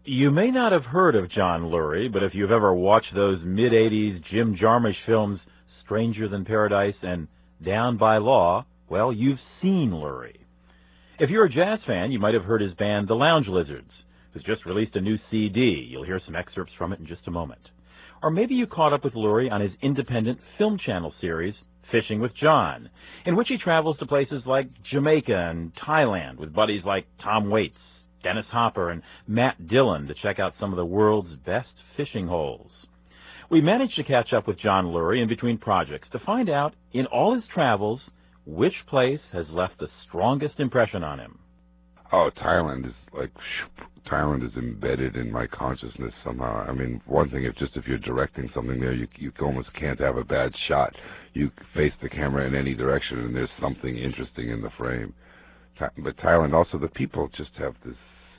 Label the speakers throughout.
Speaker 1: You may not have heard of John Lurie, but if you've ever watched those mid-'80s Jim Jarmusch films, Stranger Than Paradise and Down by Law, well, you've seen Lurie. If you're a jazz fan, you might have heard his band, The Lounge Lizards, who's just released a new CD. You'll hear some excerpts from it in just a moment. Or maybe you caught up with Lurie on his independent Film Channel series, Fishing with John, in which he travels to places like Jamaica and Thailand with buddies like Tom Waits, Dennis Hopper, and Matt Dillon to check out some of the world's best fishing holes. We managed to catch up with John Lurie in between projects to find out, in all his travels, which place has left the strongest impression on him.
Speaker 2: Oh, Thailand is embedded in my consciousness somehow. I mean, one thing, if you're directing something there, you almost can't have a bad shot. You face the camera in any direction, and there's something interesting in the frame. But Thailand, also, the people just have this.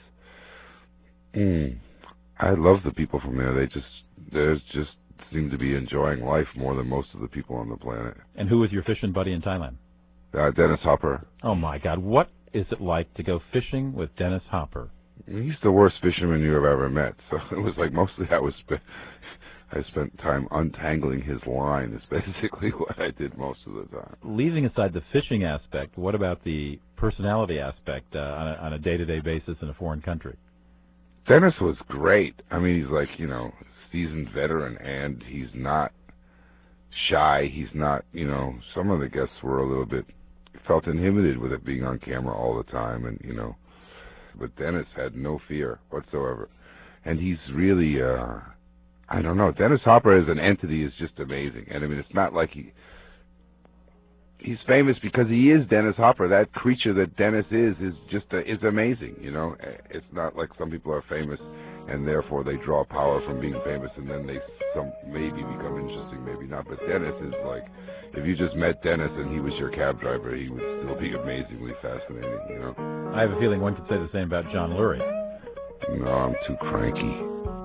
Speaker 2: I love the people from there. They just seem to be enjoying life more than most of the people on the planet.
Speaker 1: And who was your fishing buddy in Thailand?
Speaker 2: Dennis Hopper.
Speaker 1: Oh my God, what is it like to go fishing with Dennis Hopper?
Speaker 2: He's the worst fisherman you have ever met. So it was like mostly I spent time untangling his line is basically what I did most of the time.
Speaker 1: Leaving aside the fishing aspect, what about the personality aspect on a day-to-day basis in a foreign country?
Speaker 2: Dennis was great. I mean, he's like, seasoned veteran, and he's not shy. He's not, some of the guests were a little bit, felt inhibited with it being on camera all the time, and, but Dennis had no fear whatsoever. And he's really, I don't know, Dennis Hopper as an entity is just amazing. And I mean, it's not like he's famous because he is Dennis Hopper. That creature that Dennis is just is amazing, It's not like some people are famous and therefore they draw power from being famous and then they maybe become interesting, maybe not. But Dennis is like, if you just met Dennis and he was your cab driver, he would still be amazingly fascinating,
Speaker 1: I have a feeling one could say the same about John Lurie.
Speaker 2: No, I'm too cranky.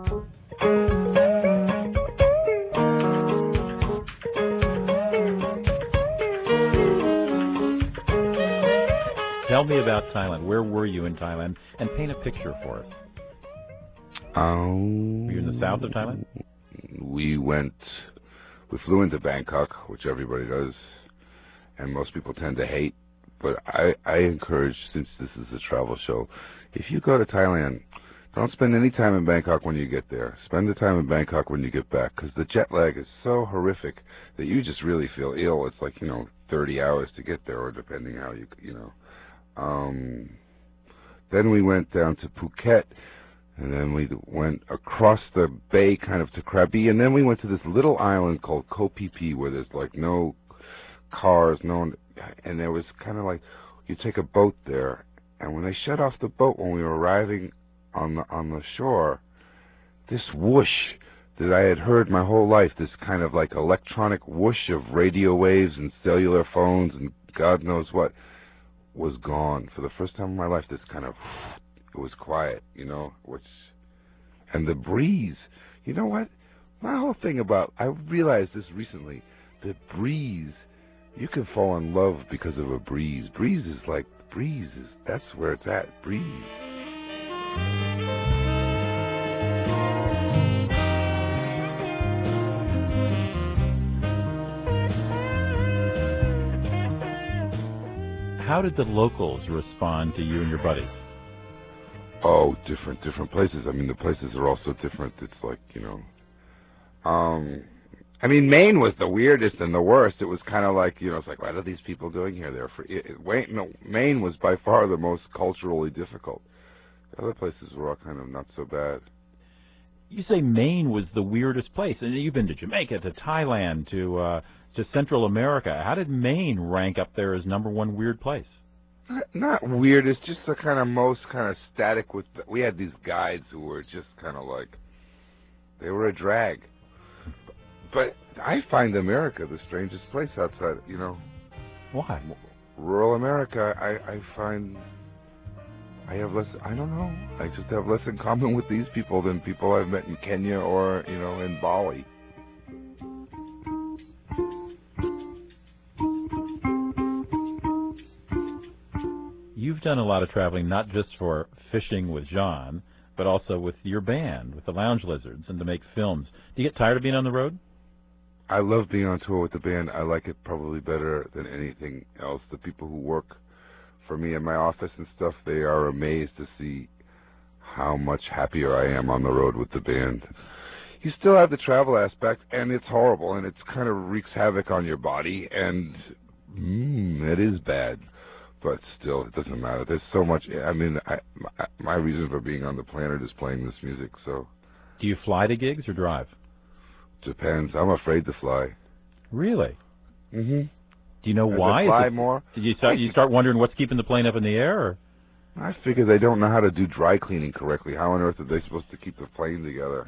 Speaker 1: Tell me about Thailand. Where were you in Thailand? And paint a picture for us. Were you in the south of Thailand?
Speaker 2: We flew into Bangkok, which everybody does, and most people tend to hate. But I encourage, since this is a travel show, if you go to Thailand, don't spend any time in Bangkok when you get there. Spend the time in Bangkok when you get back, because the jet lag is so horrific that you just really feel ill. It's like, 30 hours to get there, or depending how Then we went down to Phuket, and then we went across the bay kind of to Krabi, and then we went to this little island called Koh Phi Phi where there's like no cars, and there was kind of like, you take a boat there, and when they shut off the boat when we were arriving on the shore, this whoosh that I had heard my whole life, this kind of like electronic whoosh of radio waves and cellular phones and God knows what, was gone. For the first time in my life, this kind of, it was quiet, and the breeze, you know what? My whole thing about, I realized this recently, the breeze, you can fall in love because of a breeze. That's where it's at, breeze.
Speaker 1: How did the locals respond to you and your buddies?
Speaker 2: Oh, different places. I mean, the places are also different. It's like, I mean, Maine was the weirdest and the worst. It was kind of like, it's like, what are these people doing here? Maine was by far the most culturally difficult. The other places were all kind of not so bad.
Speaker 1: You say Maine was the weirdest place, and you've been to Jamaica, to Thailand, to Central America. How did Maine rank up there as number one weird place?
Speaker 2: Not weird. It's just the kind of most kind of static. We had these guides who were just kind of like, they were a drag. But I find America the strangest place outside,
Speaker 1: Why?
Speaker 2: Rural America, I find I have less, I don't know, I just have less in common with these people than people I've met in Kenya or, in Bali.
Speaker 1: You've done a lot of traveling, not just for Fishing with John, but also with your band, with the Lounge Lizards, and to make films. Do you get tired of being on the road?
Speaker 2: I love being on tour with the band. I like it probably better than anything else. The people who work for me in my office and stuff, they are amazed to see how much happier I am on the road with the band. You still have the travel aspect, and it's horrible, and it kind of wreaks havoc on your body, and it is bad. But still, it doesn't matter. There's so much. I mean, my reason for being on the planet is playing this music. So,
Speaker 1: do you fly to gigs or drive?
Speaker 2: Depends. I'm afraid to fly.
Speaker 1: Really?
Speaker 2: Mm-hmm.
Speaker 1: Do you know why?
Speaker 2: Fly more?
Speaker 1: Did you start wondering what's keeping the plane up in the air? Or?
Speaker 2: I figure they don't know how to do dry cleaning correctly. How on earth are they supposed to keep the plane together?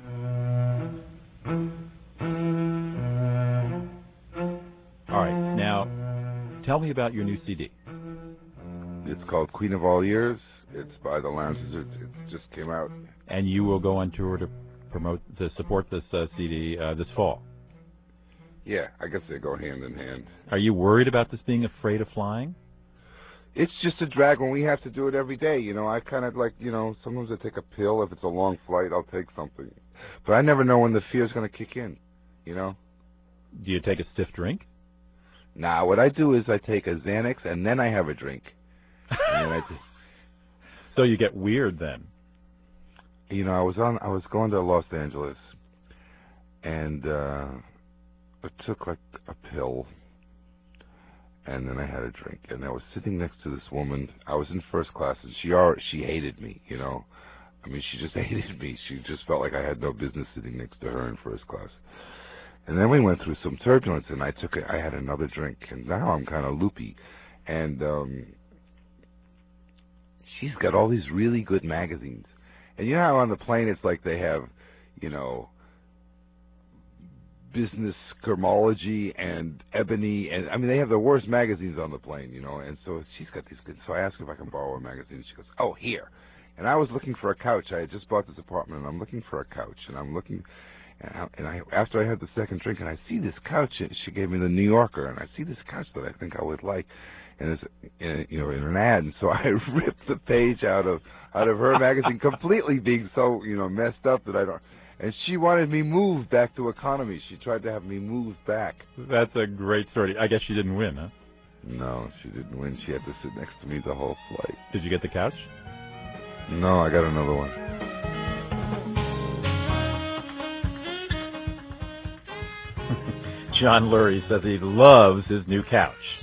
Speaker 1: All right. Now, tell me about your new CD.
Speaker 2: It's called Queen of All Years. It's by the Lounge Lizards. It just came out.
Speaker 1: And you will go on tour to support this CD this fall.
Speaker 2: Yeah, I guess they go hand in hand.
Speaker 1: Are you worried about this being afraid of flying?
Speaker 2: It's just a drag when we have to do it every day. You know, I kind of like, sometimes I take a pill. If it's a long flight, I'll take something. But I never know when the fear's going to kick in, Do
Speaker 1: you take a stiff drink?
Speaker 2: Nah, what I do is I take a Xanax and then I have a drink.
Speaker 1: So you get weird then.
Speaker 2: I was going to Los Angeles, and I took like a pill, and then I had a drink, and I was sitting next to this woman. I was in first class, and she hated me. I mean, she just hated me. She just felt like I had no business sitting next to her in first class. And then we went through some turbulence, and I had another drink, and now I'm kind of loopy, and she's got all these really good magazines. And you know how on the plane it's like they have, Business Ghermology and Ebony, and I mean they have the worst magazines on the plane, and so she's got these good. So I asked her if I can borrow a magazine. She goes, "Oh, here." And I was looking for a couch. I had just bought this apartment, and I'm looking for a couch, and I'm looking, after I had the second drink, and I see this couch. She gave me the New Yorker, and I see this couch that I think I would like. And it's in an ad, and so I ripped the page out of her magazine, completely being so messed up that I don't. And she wanted me moved back to economy. She tried to have me moved back.
Speaker 1: That's a great story. I guess she didn't win, huh?
Speaker 2: No, she didn't win. She had to sit next to me the whole flight.
Speaker 1: Did you get the couch?
Speaker 2: No, I got another one.
Speaker 1: John Lurie says he loves his new couch.